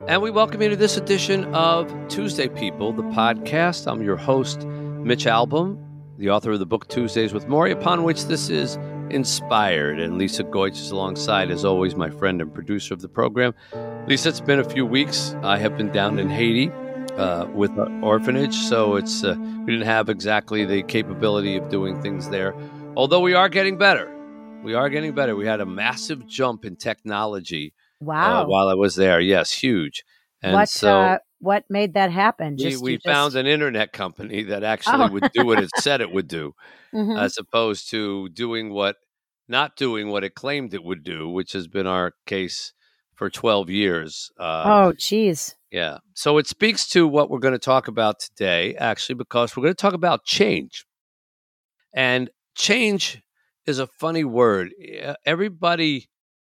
And we welcome you to this edition of Tuesday People, the podcast. I'm your host, Mitch Albom, the author of the book Tuesdays with Morrie, upon which this is inspired. And Lisa Goich is alongside, as always, my friend and producer of the program. Lisa, it's been a few weeks. I have been down in Haiti with an orphanage, so we didn't have exactly the capability of doing things there. Although we are getting better. We are getting better. We had a massive jump in technology. Wow. While I was there. Yes, huge. And what made that happen? We found an internet company that actually would do what it said it would do, as opposed to not doing what it claimed it would do, which has been our case for 12 years. Oh, geez. Yeah. So it speaks to what we're going to talk about today, actually, because we're going to talk about change. And change is a funny word. Everybody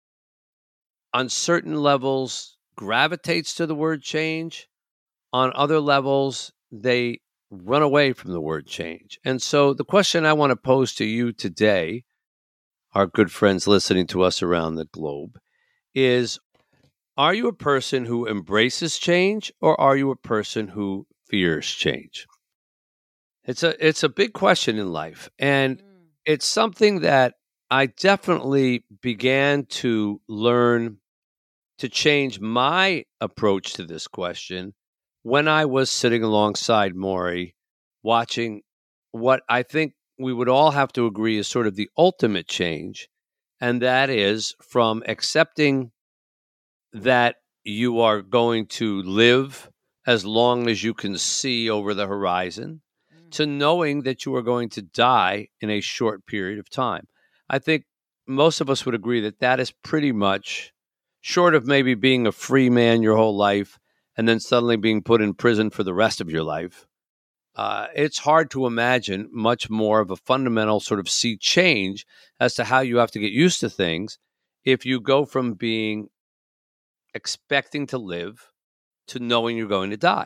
on certain levels gravitates to the word change. On other levels, they run away from the word change. And so the question I want to pose to you today, our good friends listening to us around the globe, is, are you a person who embraces change, or are you a person who fears change? It's a big question in life. And it's something that I definitely began to learn to change my approach to this question when I was sitting alongside Morrie, watching what I think we would all have to agree is sort of the ultimate change, and that is from accepting that you are going to live as long as you can see over the horizon, to knowing that you are going to die in a short period of time. I think most of us would agree that that is pretty much, short of maybe being a free man your whole life and then suddenly being put in prison for the rest of your life, it's hard to imagine much more of a fundamental sort of sea change as to how you have to get used to things if you go from being expecting to live to knowing you're going to die.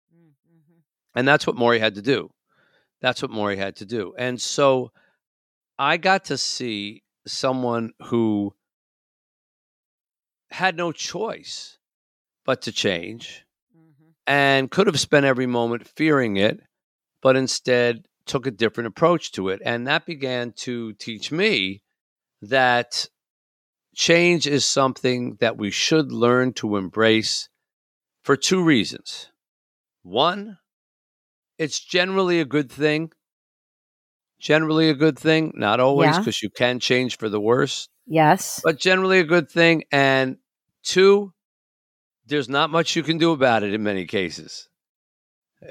And that's what Morrie had to do. And so I got to see someone who had no choice but to change and could have spent every moment fearing it, but instead took a different approach to it. And that began to teach me that change is something that we should learn to embrace for two reasons. One, it's generally a good thing. Not always, because you can change for the worse. Yes. But generally a good thing. And two, there's not much you can do about it in many cases. You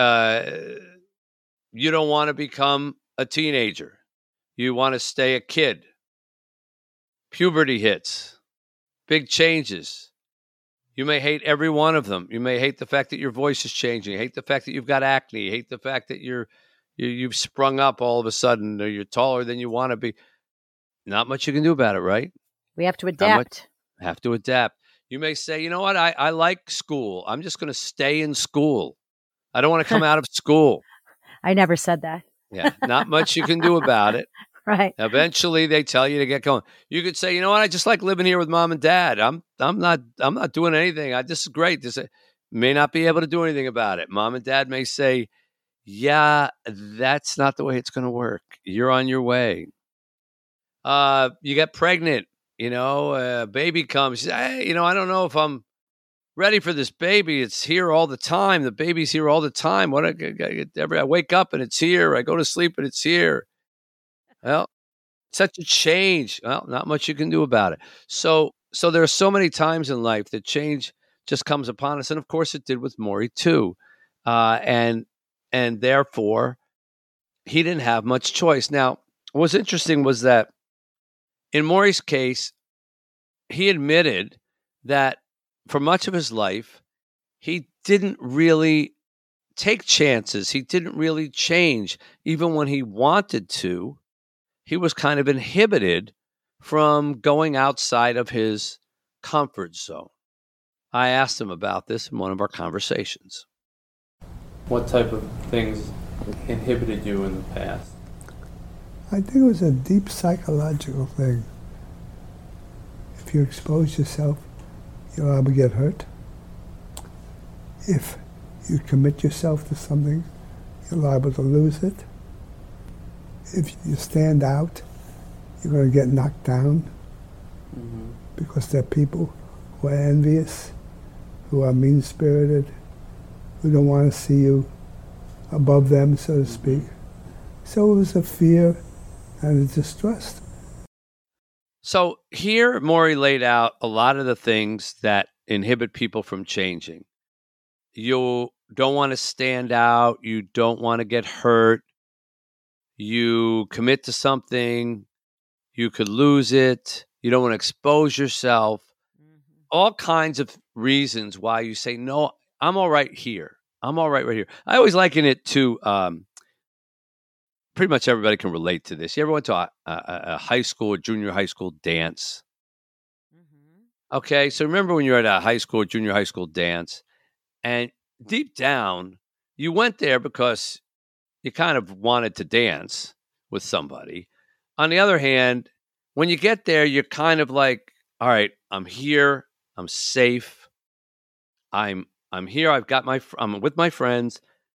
don't want to become a teenager. You want to stay a kid. Puberty hits. Big changes. You may hate every one of them. You may hate the fact that your voice is changing. You hate the fact that you've got acne. You hate the fact that you've sprung up all of a sudden, or you're taller than you want to be. Not much you can do about it, right? We have to adapt. You may say, you know what, I like school. I'm just going to stay in school. I don't want to come out of school. I never said that. Yeah, not much you can do about it. Right. Eventually, they tell you to get going. You could say, you know what, I just like living here with mom and dad. I'm not doing anything. This is great. This may not be able to do anything about it. Mom and dad may say, yeah, that's not the way it's going to work. You're on your way. You get pregnant. A baby comes. Hey, I don't know if I'm ready for this baby. It's here all the time. The baby's here all the time. I wake up and it's here. I go to sleep and it's here. Well, such a change. Well, not much you can do about it. So there are so many times in life that change just comes upon us. And of course it did with Morrie too. And therefore he didn't have much choice. Now, what's interesting was that in Morrie's case, he admitted that for much of his life, he didn't really take chances. He didn't really change. Even when he wanted to, he was kind of inhibited from going outside of his comfort zone. I asked him about this in one of our conversations. What type of things inhibited you in the past? I think it was a deep psychological thing. If you expose yourself, you're liable to get hurt. If you commit yourself to something, you're liable to lose it. If you stand out, you're going to get knocked down because there are people who are envious, who are mean-spirited, who don't want to see you above them, so to speak. So it was a fear and a distrust. So here, Maury laid out a lot of the things that inhibit people from changing. You don't want to stand out. You don't want to get hurt. You commit to something. You could lose it. You don't want to expose yourself. All kinds of reasons why you say, no, I'm all right here. I'm all right here. I always liken it to, pretty much everybody can relate to this. You ever went to a high school or junior high school dance? Okay, so remember when you're at a high school or junior high school dance, and deep down, you went there because you kind of wanted to dance with somebody. On the other hand, when you get there, you're kind of like, all right, I'm here. I'm safe. I'm here. I'm with my friends.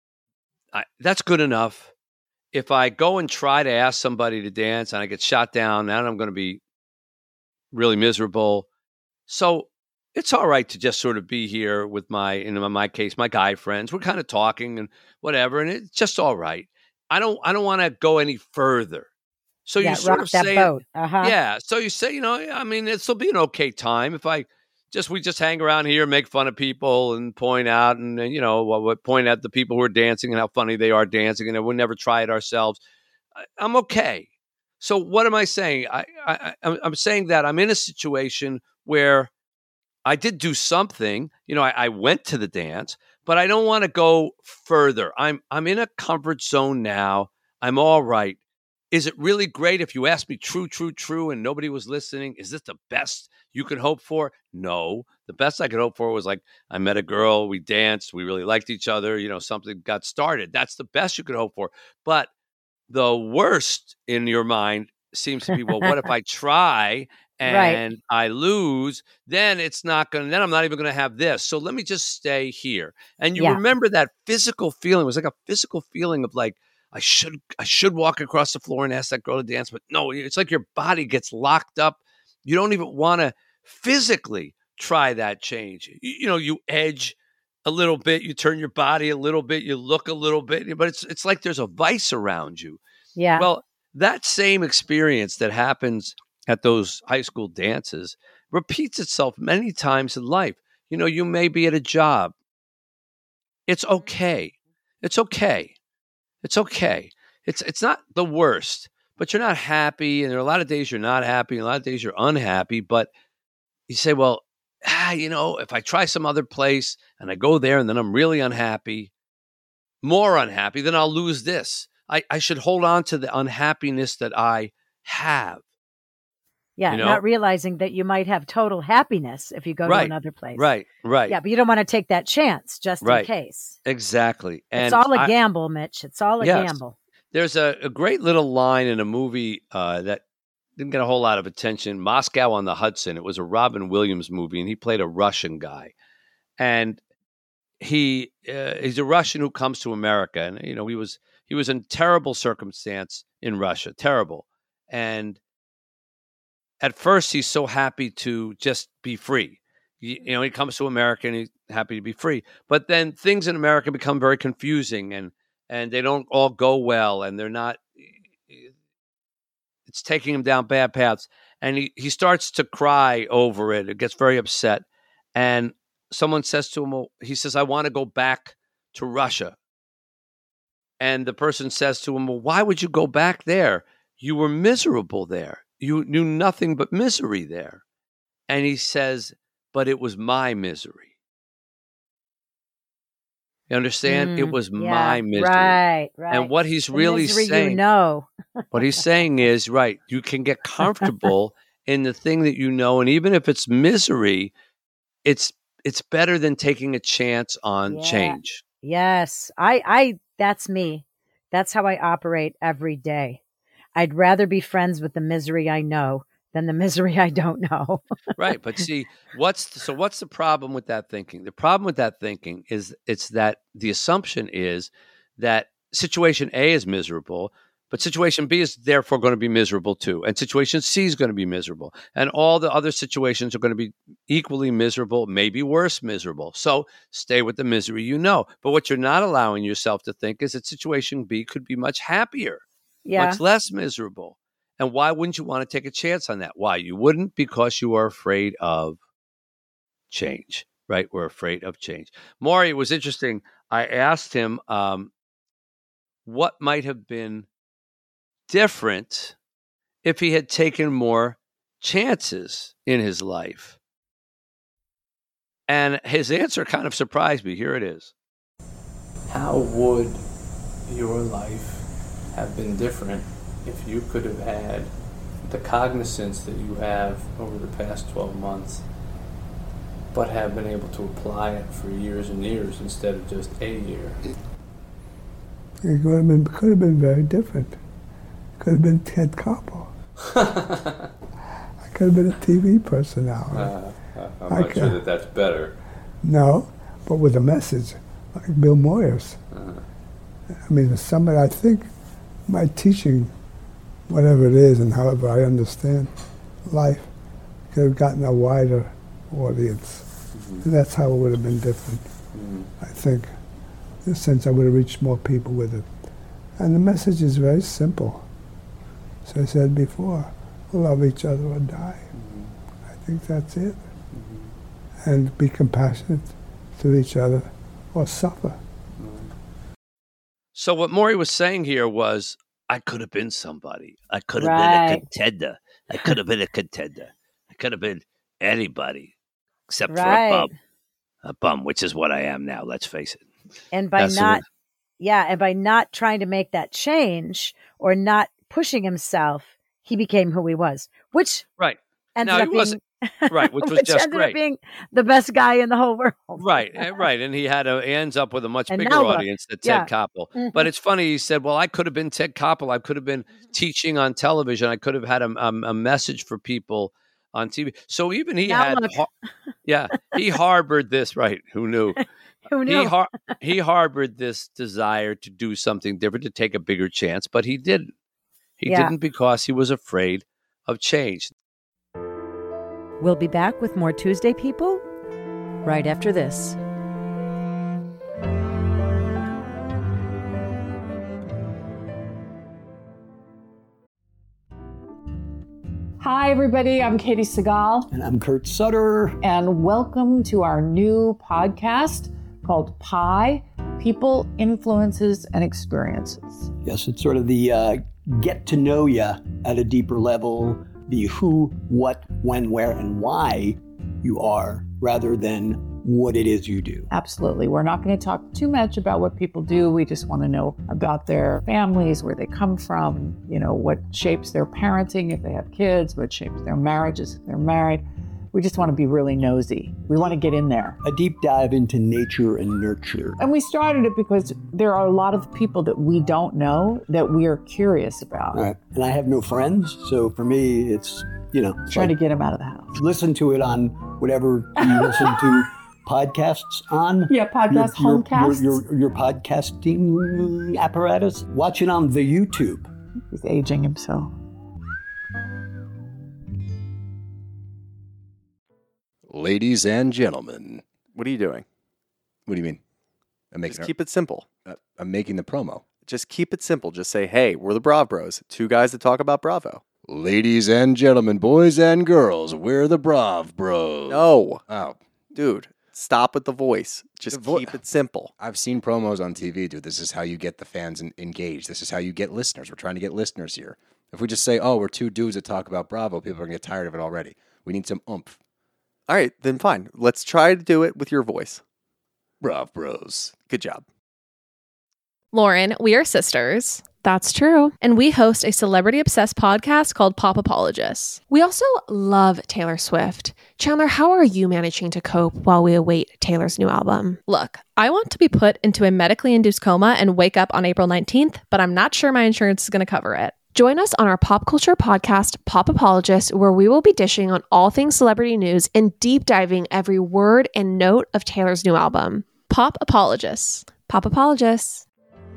That's good enough. If I go and try to ask somebody to dance and I get shot down, then I'm going to be really miserable. So it's all right to just sort of be here with in my case, my guy friends. We're kind of talking and whatever, and it's just all right. I don't want to go any further. So you sort of say, boat. Yeah. So you say, I mean, this will be an okay time if we just hang around here, make fun of people and point out and point at the people who are dancing and how funny they are dancing, and we'll never try it ourselves. I'm okay. So what am I saying? I'm saying that I'm in a situation where I did do something. I went to the dance, but I don't want to go further. I'm in a comfort zone now. I'm all right. Is it really great if you ask me true, and nobody was listening? Is this the best you could hope for? No. The best I could hope for was like I met a girl, we danced, we really liked each other, something got started. That's the best you could hope for. But the worst in your mind seems to be, well, what if I try and I lose? Then then I'm not even going to have this. So let me just stay here. And you remember that physical feeling. It was like a physical feeling of like, I should walk across the floor and ask that girl to dance, but no, it's like your body gets locked up. You don't even want to physically try that change. You edge a little bit, you turn your body a little bit, you look a little bit, but it's like there's a vice around you. Yeah. Well, that same experience that happens at those high school dances repeats itself many times in life. You may be at a job. It's okay. It's okay. It's okay. It's not the worst, but you're not happy. And there are a lot of days you're not happy and a lot of days you're unhappy. But you say, well, if I try some other place and I go there and then I'm really unhappy, more unhappy, then I'll lose this. I should hold on to the unhappiness that I have. Yeah, not realizing that you might have total happiness if you go to another place. Right. Yeah, but you don't want to take that chance just in case. Exactly. And it's all a gamble, Mitch. It's all a gamble. There's a great little line in a movie that didn't get a whole lot of attention, Moscow on the Hudson. It was a Robin Williams movie, and he played a Russian guy. And he's a Russian who comes to America. And, he was in terrible circumstance in Russia, terrible. And at first, he's so happy to just be free. He comes to America and he's happy to be free. But then things in America become very confusing and they don't all go well. And they're not, it's taking him down bad paths. And he starts to cry over it. It gets very upset. And someone says to him, he says, I want to go back to Russia. And the person says to him, well, why would you go back there? You were miserable there. You knew nothing but misery there. And he says, but it was my misery. You understand? It was my misery. Right. And what he's really saying, what he's saying is, you can get comfortable in the thing that you know. And even if it's misery, it's better than taking a chance on change. Yes. That's me. That's how I operate every day. I'd rather be friends with the misery I know than the misery I don't know. Right. But see, what's the problem with that thinking? The problem with that thinking is it's that the assumption is that situation A is miserable, but situation B is therefore going to be miserable too. And situation C is going to be miserable. And all the other situations are going to be equally miserable, maybe worse miserable. So stay with the misery you know. But what you're not allowing yourself to think is that situation B could be much happier, much less miserable. And why wouldn't you want to take a chance on that? Why? You wouldn't, because you are afraid of change, right? We're afraid of change. Maury, it was interesting. I asked him what might have been different if he had taken more chances in his life. And his answer kind of surprised me. Here it is. How would your life have been different if you could have had the cognizance that you have over the past 12 months, but have been able to apply it for years and years instead of just a year? It could have been very different. Could have been Ted Koppel. I could have been a TV personality. I'm not sure that that's better. No, but with a message, like Bill Moyers. I mean, I think my teaching, whatever it is and however I understand life, could have gotten a wider audience. And that's how it would have been different, I think. In a sense, I would have reached more people with it. And the message is very simple. As I said before, love each other or die. I think that's it. And be compassionate to each other or suffer. So what Maury was saying here was, I could have been somebody. I could have been a contender. I could have been a contender. I could have been anybody except for a bum, which is what I am now, let's face it. And by not trying to make that change or not pushing himself, he became who he was, which ended up being which was just ended great. Up being the best guy in the whole world. Right. And he ends up with a much bigger audience than Ted Koppel. Mm-hmm. But it's funny, he said, well, I could have been Ted Koppel. I could have been teaching on television. I could have had a message for people on TV. So even he he harbored this, right? Who knew? Who knew? He harbored this desire to do something different, to take a bigger chance, but he didn't. He didn't because he was afraid of change. We'll be back with more Tuesday People right after this. Hi, everybody. I'm Katie Segal. And I'm Kurt Sutter. And welcome to our new podcast called PIE, People, Influences, and Experiences. Yes, it's sort of the get to know you at a deeper level, the who, what, when, where, and why you are, rather than what it is you do. Absolutely. We're not going to talk too much about what people do. We just want to know about their families, where they come from, what shapes their parenting if they have kids, what shapes their marriages if they're married. We just want to be really nosy. We want to get in there. A deep dive into nature and nurture. And we started it because there are a lot of people that we don't know that we are curious about. Right. And I have no friends, so for me, it's, trying to get them out of the house. Listen to it on whatever you listen to podcasts on. Yeah, homecasts. Your podcasting apparatus. Watch it on the YouTube. He's aging himself. Ladies and gentlemen. What are you doing? What do you mean? Just keep it simple. I'm making the promo. Just keep it simple. Just say, hey, we're the Brav Bros. Two guys that talk about Bravo. Ladies and gentlemen, boys and girls, we're the Brav Bros. No. Oh. Dude, stop with the voice. Just keep it simple. I've seen promos on TV, dude. This is how you get the fans engaged. This is how you get listeners. We're trying to get listeners here. If we just say, oh, we're two dudes that talk about Bravo, people are going to get tired of it already. We need some oomph. All right, then fine. Let's try to do it with your voice. Brav Bros. Good job. Lauren, we are sisters. That's true. And we host a celebrity-obsessed podcast called Pop Apologists. We also love Taylor Swift. Chandler, how are you managing to cope while we await Taylor's new album? Look, I want to be put into a medically induced coma and wake up on April 19th, but I'm not sure my insurance is going to cover it. Join us on our pop culture podcast, Pop Apologist, where we will be dishing on all things celebrity news and deep diving every word and note of Taylor's new album. Pop Apologists. Pop Apologists.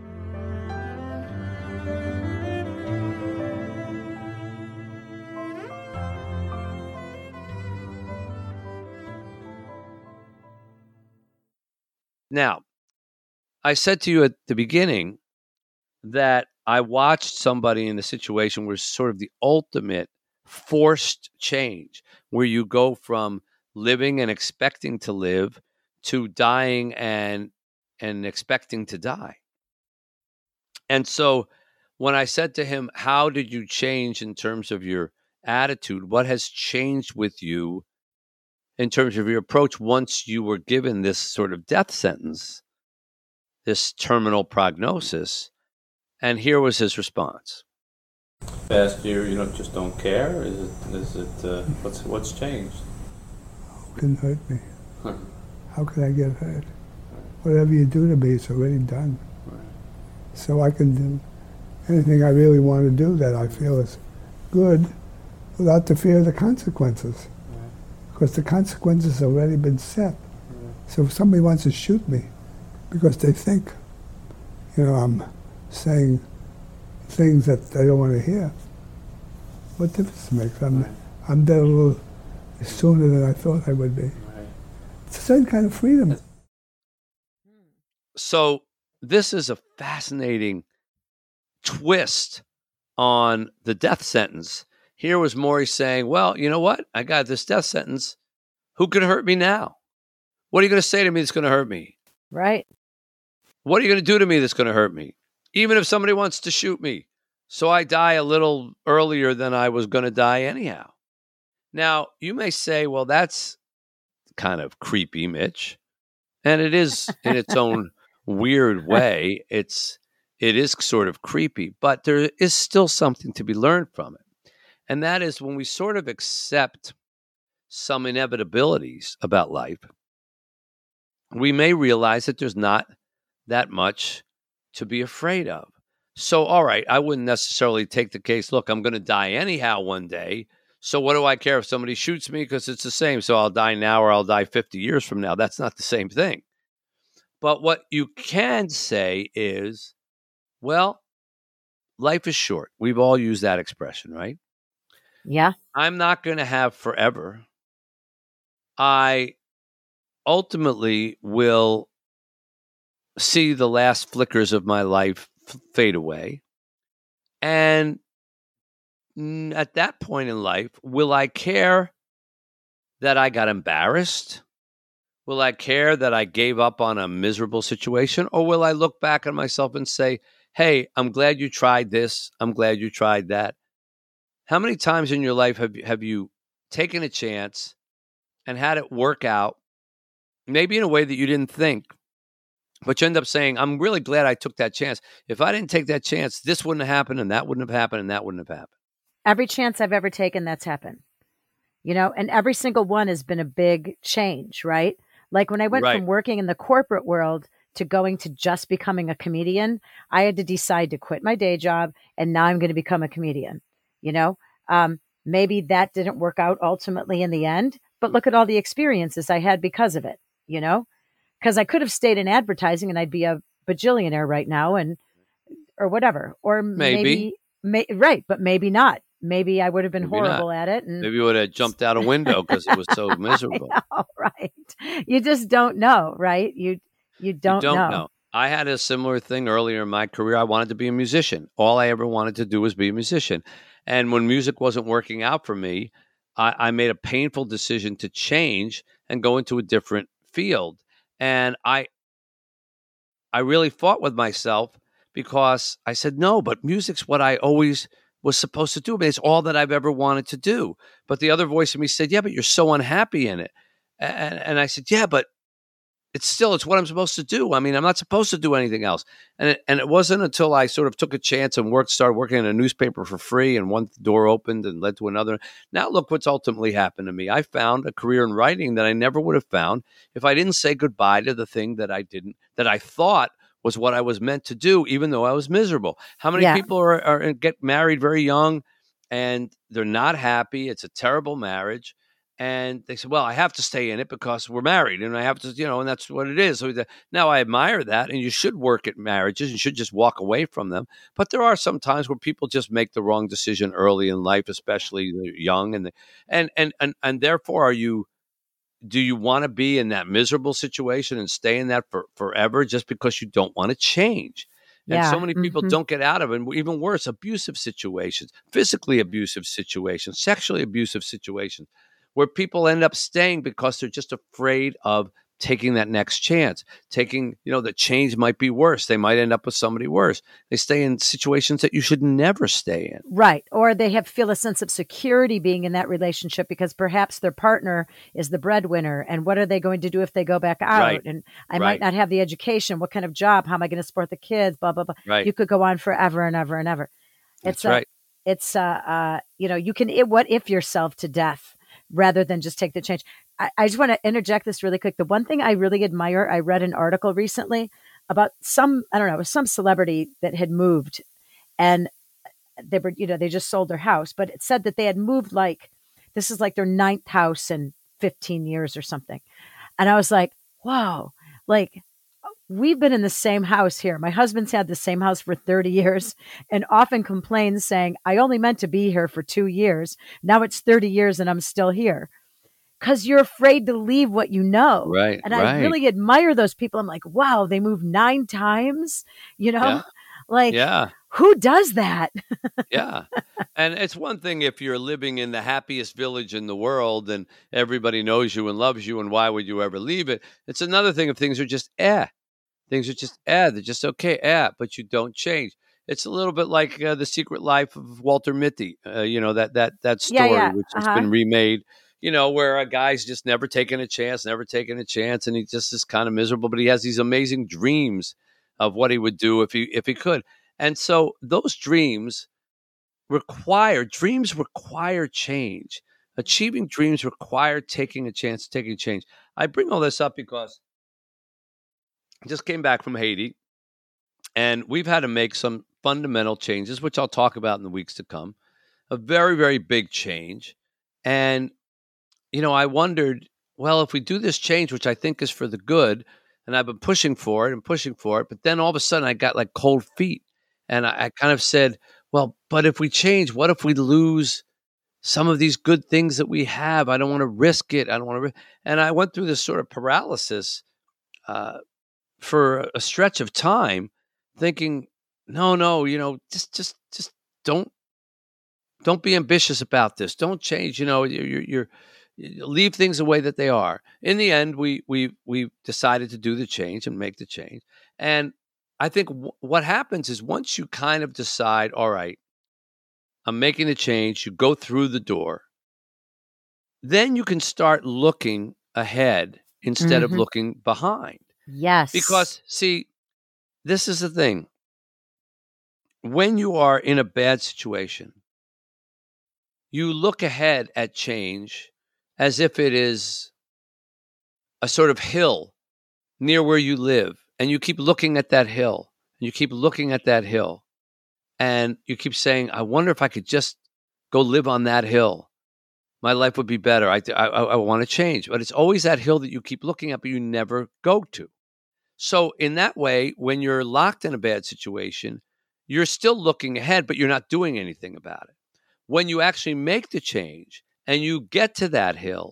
Now, I said to you at the beginning that I watched somebody in a situation where it's sort of the ultimate forced change, where you go from living and expecting to live to dying and expecting to die. And so when I said to him, how did you change in terms of your attitude? What has changed with you in terms of your approach once you were given this sort of death sentence, this terminal prognosis? And here was his response. Past year, just don't care? Is it what's changed? Who can hurt me? How could I get hurt? Whatever you do to me, it's already done. So I can do anything I really want to do that I feel is good without the fear of the consequences. Because the consequences have already been set. So if somebody wants to shoot me because they think, I'm saying things that they don't want to hear, what difference it makes? I'm dead a little sooner than I thought I would be. It's the same kind of freedom. So this is a fascinating twist on the death sentence. Here was Maury saying, well, you know what? I got this death sentence. Who can hurt me now? What are you going to say to me that's going to hurt me? Right. What are you going to do to me that's going to hurt me? Even if somebody wants to shoot me. So I die a little earlier than I was going to die anyhow. Now, you may say, well, that's kind of creepy, Mitch. And it is in its own weird way. It is sort of creepy, but there is still something to be learned from it. And that is when we sort of accept some inevitabilities about life, we may realize that there's not that much to be afraid of. So, all right, I wouldn't necessarily take the case, look, I'm going to die anyhow one day. So what do I care if somebody shoots me? Because it's the same. So I'll die now or I'll die 50 years from now. That's not the same thing. But what you can say is, well, life is short. We've all used that expression, right? Yeah. I'm not going to have forever. I ultimately will see the last flickers of my life fade away. And at that point in life, will I care that I got embarrassed? Will I care that I gave up on a miserable situation? Or will I look back at myself and say, hey, I'm glad you tried this. I'm glad you tried that. How many times in your life have you taken a chance and had it work out, maybe in a way that you didn't think, but you end up saying, I'm really glad I took that chance. If I didn't take that chance, this wouldn't have happened, and that wouldn't have happened, and that wouldn't have happened. Every chance I've ever taken, that's happened. And every single one has been a big change, right? Like when I went from working in the corporate world to going to just becoming a comedian, I had to decide to quit my day job, and now I'm going to become a comedian. Maybe that didn't work out ultimately in the end, but look at all the experiences I had because of it, because I could have stayed in advertising and I'd be a bajillionaire right now or whatever, or maybe right. But maybe not. Maybe I would have been horrible at it. And maybe you would have jumped out a window because it was so miserable. Right. You just don't know, right? You don't know. I had a similar thing earlier in my career. I wanted to be a musician. All I ever wanted to do was be a musician. And when music wasn't working out for me, I made a painful decision to change and go into a different field. And I really fought with myself because I said, no, but music's what I always was supposed to do. I mean, it's all that I've ever wanted to do. But the other voice in me said, yeah, but you're so unhappy in it. And I said, yeah, but it's what I'm supposed to do. I mean, I'm not supposed to do anything else. And it wasn't until I sort of took a chance and started working in a newspaper for free, and one door opened and led to another. Now look what's ultimately happened to me. I found a career in writing that I never would have found if I didn't say goodbye to the thing that I thought was what I was meant to do, even though I was miserable. How many Yeah. people are get married very young and they're not happy? It's a terrible marriage. And they say, well, I have to stay in it because we're married and I have to, and that's what it is. So now I admire that. And you should work at marriages. You should just walk away from them. But there are some times where people just make the wrong decision early in life, especially young. And therefore, do you want to be in that miserable situation and stay in that forever just because you don't want to change? And so many people don't get out of it. And even worse, abusive situations, physically abusive situations, sexually abusive situations, where people end up staying because they're just afraid of taking that next chance, taking, the change might be worse. They might end up with somebody worse. They stay in situations that you should never stay in. Right. Or they feel a sense of security being in that relationship because perhaps their partner is the breadwinner. And what are they going to do if they go back out? Right. And I might not have the education. What kind of job? How am I going to support the kids? Blah, blah, blah. Right. You could go on forever and ever and ever. That's right. It's, you can, what if yourself to death rather than just take the change. I just want to interject this really quick. The one thing I really admire, I read an article recently about some celebrity that had moved and they were, they just sold their house, but it said that they had moved this is like their 9th house in 15 years or something. And I was like, wow, we've been in the same house here. My husband's had the same house for 30 years and often complains saying, I only meant to be here for 2 years. Now it's 30 years and I'm still here. Because you're afraid to leave what you know. Right. And I really admire those people. I'm like, wow, they moved 9 times, Yeah. Who does that? Yeah. And it's one thing if you're living in the happiest village in the world and everybody knows you and loves you and why would you ever leave it? It's another thing if things are just Things are just they're just okay, but you don't change. It's a little bit like The Secret Life of Walter Mitty, that story, which has been remade, where a guy's just never taken a chance, and he just is kind of miserable, but he has these amazing dreams of what he would do if he could. And so those dreams require change. Achieving dreams require taking a chance, taking change. I bring all this up because I just came back from Haiti, and we've had to make some fundamental changes, which I'll talk about in the weeks to come. A very, very big change. And, I wondered, well, if we do this change, which I think is for the good, and I've been pushing for it, but then all of a sudden I got like cold feet. And I kind of said, well, but if we change, what if we lose some of these good things that we have? I don't want to risk it. And I went through this sort of paralysis for a stretch of time, thinking, no, just don't be ambitious about this. Don't change. You leave things the way that they are. In the end, we decided to do the change and make the change. And I think what happens is once you kind of decide, all right, I'm making the change, you go through the door, then you can start looking ahead instead of looking behind. Yes. Because, see, this is the thing. When you are in a bad situation, you look ahead at change as if it is a sort of hill near where you live. And you keep looking at that hill. And you keep looking at that hill. And you keep saying, I wonder if I could just go live on that hill. My life would be better. I want to change. But it's always that hill that you keep looking at, but you never go to. So in that way, when you're locked in a bad situation, you're still looking ahead, but you're not doing anything about it. When you actually make the change and you get to that hill,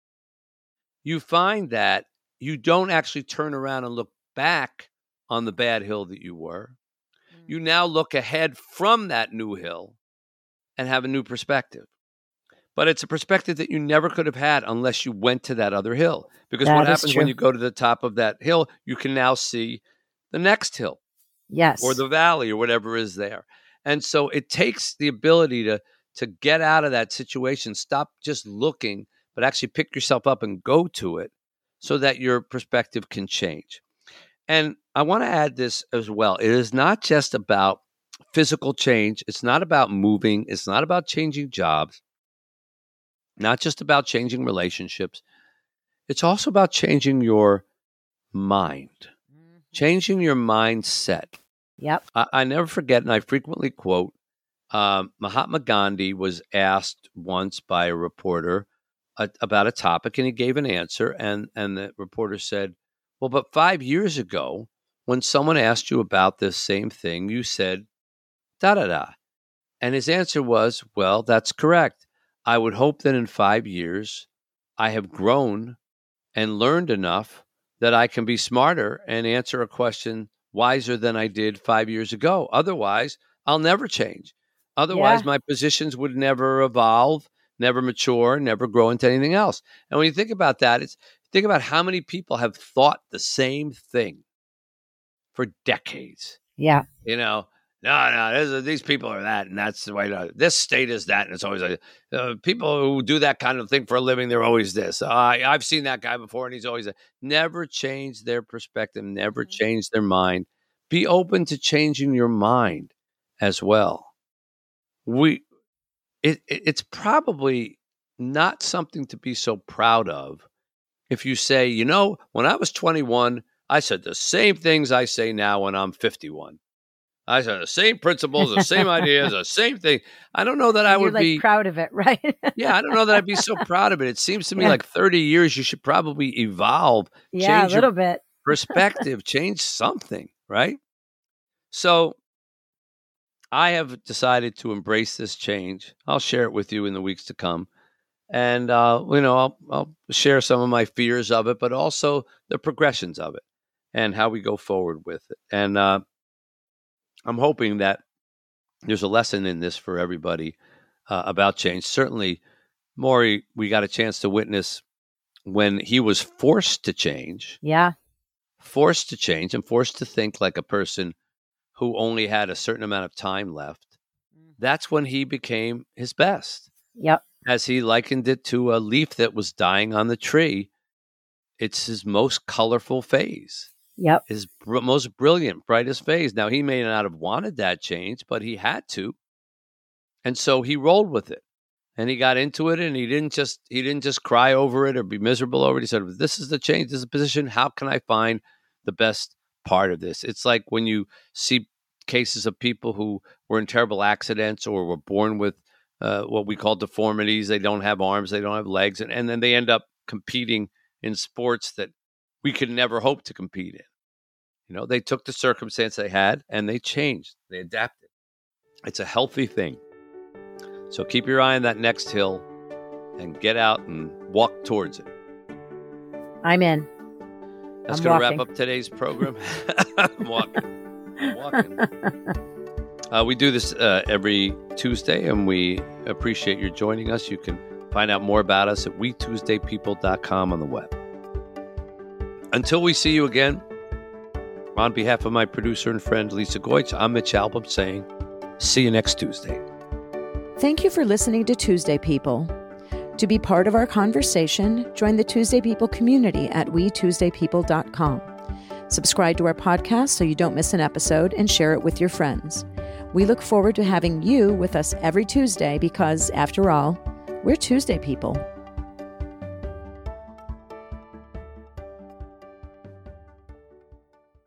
you find that you don't actually turn around and look back on the bad hill that you were. You now look ahead from that new hill and have a new perspective. But it's a perspective that you never could have had unless you went to that other hill. Because what happens when you go to the top of that hill, you can now see the next hill. Yes. Or the valley or whatever is there. And so it takes the ability to get out of that situation, stop just looking, but actually pick yourself up and go to it so that your perspective can change. And I want to add this as well. It is not just about physical change. It's not about moving. It's not about changing jobs. Not just about changing relationships. It's also about changing your mind. changing your mindset. Yep. I never forget, and I frequently quote, Mahatma Gandhi was asked once by a reporter about a topic, and he gave an answer, and the reporter said, well, but 5 years ago, when someone asked you about this same thing, you said, da-da-da. And his answer was, well, that's correct. I would hope that in 5 years, I have grown and learned enough that I can be smarter and answer a question wiser than I did 5 years ago. Otherwise, I'll never change. Otherwise, my positions would never evolve, never mature, never grow into anything else. And when you think about that, think about how many people have thought the same thing for decades. Yeah. No, these people are that, and that's the way. This state is that, and it's always like people who do that kind of thing for a living. They're always this. I've seen that guy before, and he's always never change their perspective, never change their mind. Be open to changing your mind as well. It's probably not something to be so proud of if you say, when I was 21, I said the same things I say now when I'm 51. I said the same principles, the same ideas, the same thing. I don't know that I would be proud of it, right? Yeah, I don't know that I'd be so proud of it. It seems to me like 30 years, you should probably evolve. Yeah, change a little bit. Perspective, change something, right? So I have decided to embrace this change. I'll share it with you in the weeks to come. And, I'll share some of my fears of it, but also the progressions of it and how we go forward with it. And I'm hoping that there's a lesson in this for everybody about change. Certainly, Maury, we got a chance to witness when he was forced to change. Yeah. Forced to change and forced to think like a person who only had a certain amount of time left. That's when he became his best. Yep. As he likened it to a leaf that was dying on the tree. It's his most colorful phase. Yep. His most brilliant, brightest phase. Now, he may not have wanted that change, but he had to. And so he rolled with it. And he got into it, and he didn't just cry over it or be miserable over it. He said, this is the change, this is the position. How can I find the best part of this? It's like when you see cases of people who were in terrible accidents or were born with what we call deformities. They don't have arms, they don't have legs, and then they end up competing in sports that we could never hope to compete in. They took the circumstance they had and they changed, they adapted. It's a healthy thing. So keep your eye on that next hill and get out and walk towards it. I'm in. That's going to wrap up today's program. I'm walking. We do this every Tuesday, and we appreciate your joining us. You can find out more about us at WeTuesdayPeople.com on the web. Until we see you again, on behalf of my producer and friend Lisa Goitz, I'm Mitch Albom saying, see you next Tuesday. Thank you for listening to Tuesday People. To be part of our conversation, join the Tuesday People community at WeTuesdayPeople.com. Subscribe to our podcast so you don't miss an episode and share it with your friends. We look forward to having you with us every Tuesday because, after all, we're Tuesday People.